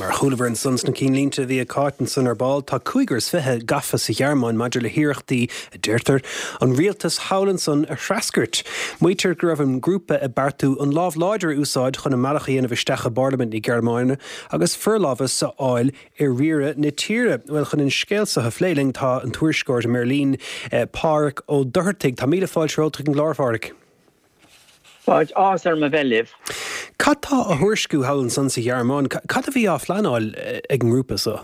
Mar chuilehar an sons na cínlínte bhí a cáitan san ar báil tá cuaigars fithe gafa sa dhearmáin maidir le hiíochtaí a deirtar an rialtas Howlinson a Shrascurt. Muoitear go raibh an grúpa a bartú an lámh láidir úsáid chun na malachaíana a bhisteach Parliament i Gearmáine agus furlábhas sa áil ar riire na tíre. Bhfuil chun in scéalsa a phléiling tá an tuairiscóir Merlín Páric ó Dohertig. Tá míle fáil seolta an glárfáric. Fáid ásar ma bhelibh. Catá a thuairisciú Howlinson sa Gearmáin, cad a bhí á phleanáil ag an grúpa sa?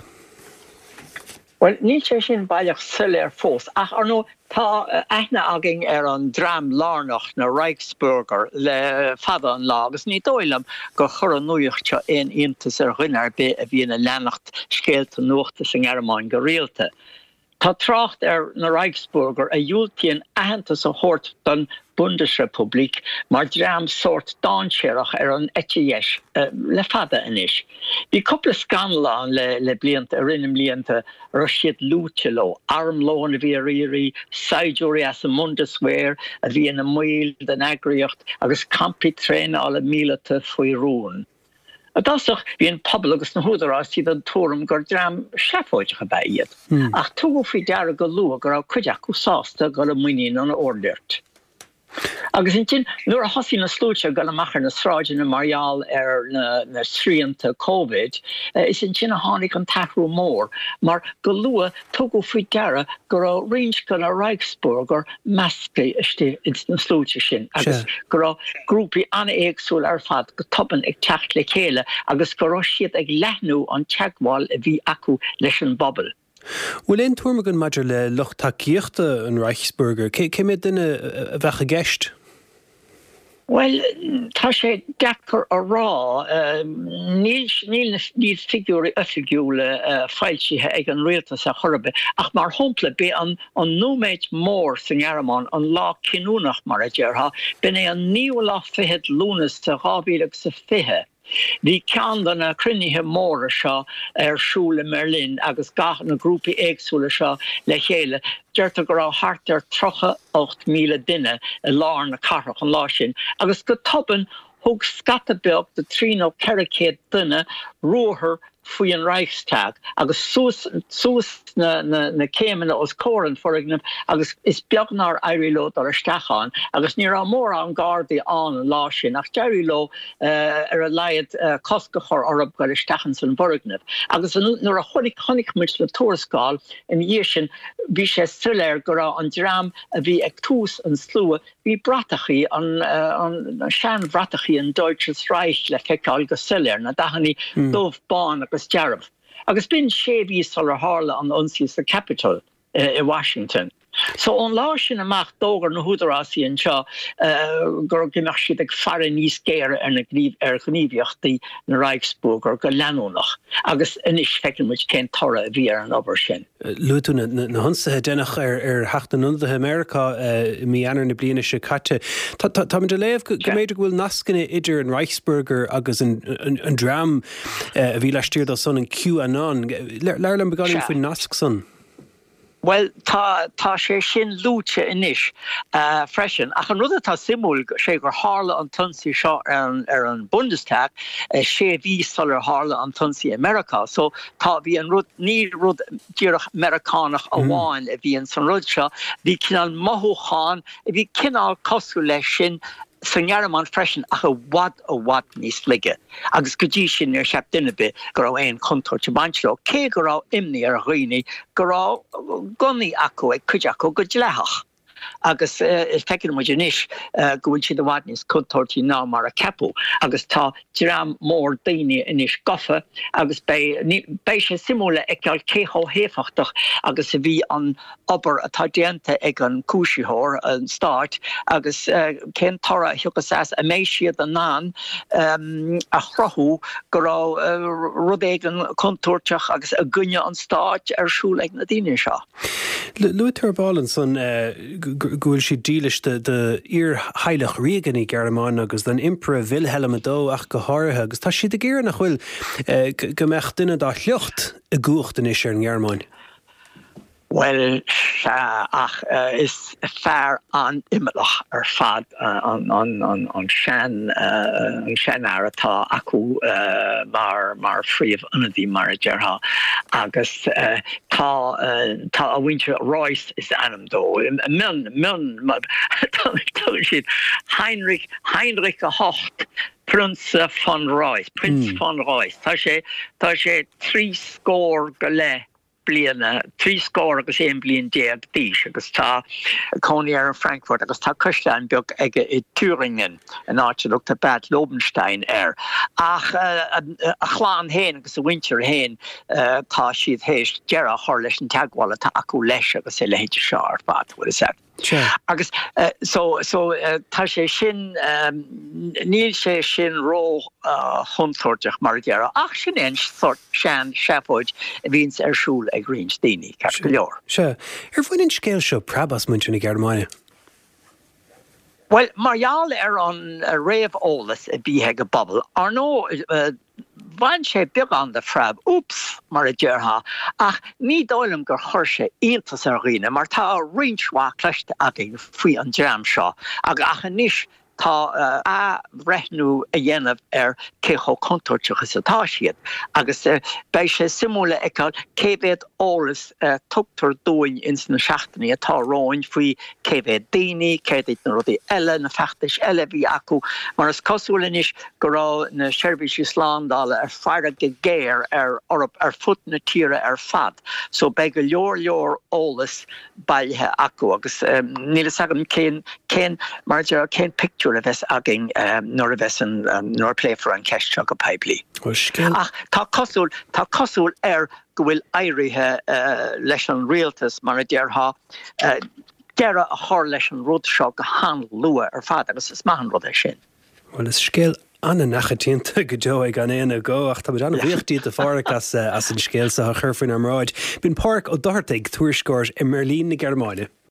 Well, ní sé sin bailach sulir fós. Ach arno tá aithne agin an dram lárnach na Reichsbürger le fada an lá, agus ní dóilam go chur an nuíochtte in intas rinnar be a bhí na lenacht scéalta nuachtas an Gearmáin go rialta. Tá tracht na Reichsbürger a dúiltíonn aitheantas a hort don Bundesrepublik mar dram sort dáinséireach an ETS le fada inis. Bhí coppla scanlán le blianta a rinne blianta Rashid Lútelo, armlóin a bhí a rií, Saidúri as a Mundeswehr, a bhí na muil den agriocht agus campi tréna ala mílata faoi rún. A dasach bhí an pobl agus na húdarás tí an túram gur dram seafóideach a baiad. Ach túgó fao deara go lua gur á cuideach go sásta go a muín an ordirt. Agus intin nuair a hosí na slúte go amachar na sráide na marial na sríanta COVID, is intin a tháinig an tahrú mór, mar go lua tugu faoi deara gur á rins go na Reichsbürger meascaí istí na slúte sin, agus gur á grúpi anna éagsúil ar fad go toban ag teacht le chéile, agus gur á siad ag lethnú an teagháil a bhí acu leis an bobbal. Bhfuil éon tuaireamh maidir le luchtaíochta an Reichsbürger, cé mé duine a bheith a gceist? Well, tá sé dechar a rá, níl figúri öfigiúle feilsíthe ag an rialtas a chorbe, ach mar hompla be an nóméid mór san Gearmáin an lá cinúnach mar a dheartha, ben é an níomhlá fihead lúnas sa 2020. Bhí cean den na cruinnithe móra seo Siúla Merlin agus gath na grúpi éagsúla seo le chéile. Deirtear go raibh thart ar 38,000 duine a lár na carach an lá sin. Agus go toban thug scatabeag de 340 duine ruathair faoi an Reichstag, agus sús na céimena os córan forignim, agus is beagnar airiló ar a stachán, agus ní ra mór an gardaí an lá sin, ach deiriló ar a leiad coscachar arab go stachan san borignim. Agus nuair a chonig muid le tuairiscáil in dhé sin, bhí sé suléir go raibh an dram a bhí ag tús an slua, bhí bratachaí an sean bratachaí an Deutsches Reich le feiceáil go suléir, na dahanní dómh bán agus dearmh. Agus bin sé vísal ar hála an unsiús the Capitol i Washington. So an lá sin amach dógar na húdarásí an seo gur gimach siad ag fear níos géire ar gníomhíochtaí na Reichsbürger go leanúnach. Agus inis feicimid cén tora a bhí ar an obair sin. Luú na honsathe dénach ar heachtanúntathe America mí anar na bliana se caite. Tá de léamh go méidir bhfuil nascanna idir an Reichsbürger agus an dram a bhí leistíir son an QAnon. Leir an begáin faoin nasc son. Well, tá sé sin lúte inis freisin. Ach an rud tá simúil sé gur hála an tunsaí seo ar an Bundestag, sé vísal ar hála an tunsaí America. So tá bhí an rud ní rud díreach Americánach a bháin a bhí an san rud seo, bhí cinál mothúcháin, bhí cinál cosú leis sin san Gearmáin freisin ach a wad níos lige. Agus go dtí sin ar seap duine be go raibh éon contóir te baintleo, cé go raibh imní ar dhaoine go raibh gonaí acu ag cuid acu go dlethach. Agus feiceann muid inis go bhfuil siad a bhaid níos contóirtí ná mar a ceapú. Agus tá dram mór daoine inis gofa, agus bei sé simúla ag ceall céthó héfachtach agus a bhí an obair atá déanta ag an cúisiúthóir an start, agus cén tora thugus as a méid siad an nán a chrothú go raibh rud ag an contóirteach agus a gunne an start ar siúil ag na daoine seo. Luútar Bálanson gúil si díliste de ír heilech rigan í Gearmáin agus den impra Wilhelm dó ach go háirithe, agus tá siad a géir nach bhfuil go meach duine dá leocht a gúcht in is ar an Gearmáin. Well, is fair an immelach fad an sean airtá acu mar fríomh anadí mar deartha agus tá a winter Royce is anam dó min siad Heinrich a Hocht Prince von Royce tá sé 3 scór go le bliana 3 scór agus 1 blion déag díos agus tá Coney ar Frankfurt agus tá Christian beag ige I Thüringen an áiteach Bad Lobenstein ach a chláán héin agus a winter héin tá siad héist dearra thir leis an teagháil tá acu leis agus é lehéidir seár bad bhfuil is agus so tá sé sin níl sé sin ró huntorteach mar dearra ach sin ein sort sean seafóid a víns arsúl ag Greens daoine ceart go leor. Se bhainn scéal seo prabas muintear na Gearmáine. Well, marall an réamh ólas a bíthe go bobbal ar nó bhain sé beag an de freib úps mar a deartha ach ní dóilm gur chuirse íontas ar riine mar tá rinsmha cleiste agin faoi an jam seo ach a níis tá a bhreithnú a dhéanamh cécho contorteachas atá siad agus bei sé simúla ag cévéad ólas tugtar dóin in na seachtaí atá ráin faoi cévéad daoine céad na rudí eile na feachtais eile bhí acu mar is cosúlanis go rá na Seirbhís Islandála fearra go géir orb fut na tíre fad so bei go leor ólas bailthe acu agus níl sagam cén mar cén picture a bheits agin nor a bheits nor pléifar an ceiste go peiplí. Ach tá cosúil go bhfuil éirithe leis an rialtas mar a deartha dearra a thir leis an rud seo go han lua ar fad agus is maithan rud é sin. Well, is scéal anna nachatínta go deo ag an éana go ach tá anna bhíochttaí a fáras as an scéal sa churfainn am ráid. Bín páirc ó dartaigh tuairiscóir I Merlín na Gearmáine.